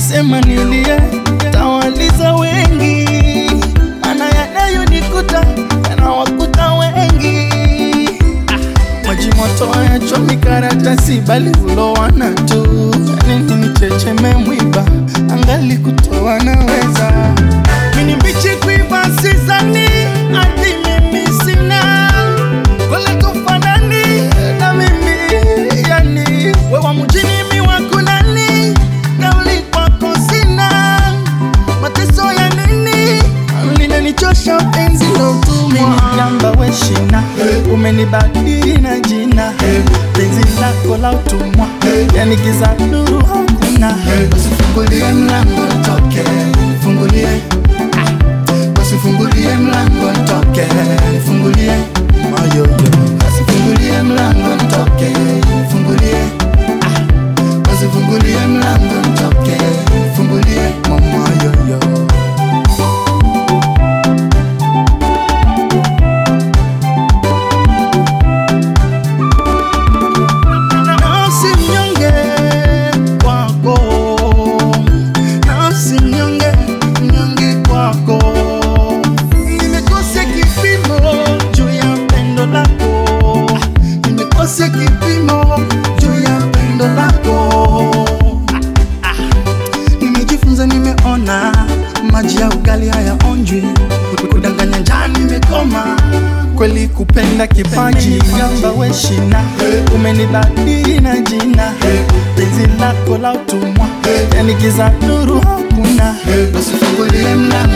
nikisema nilie tawaliza wengi, maana yanayonikuta yanawakuta wengi. Maji moto hayachomi karatasi bali hulowana tu. Nini nichecheme mwiba angali kutoa naweza. Mini mbichi kuiva sizani ati mimi sina wala tufanani na mimi, yani wewa mjini miwa kunani kauli kwako sina. Mateso ya nini linanichosha penzi lotumwa. Mini gamba weshina umenibadili na jina, penzi lako la utumwa yani giza nuru hakuna. Usifungulie mlango nitoke, nifungulie. Usifungulie mlango nitoke, nifungulie. Moyo usifungulie mlango nitoke, nifungulie. Usifungulie mlango nitoke, nifungulie. Moyo kipimo juu ya pendo lako. Nimejifunza, nimeona maji ya ugali hayaonjwi, kudanganya njaa nimekoma, kweli kupenda kipaji. Gamba weshina umenibadili na jina, penzi lako la utumwa yani giza nuru hakuna. Usifungulie mlango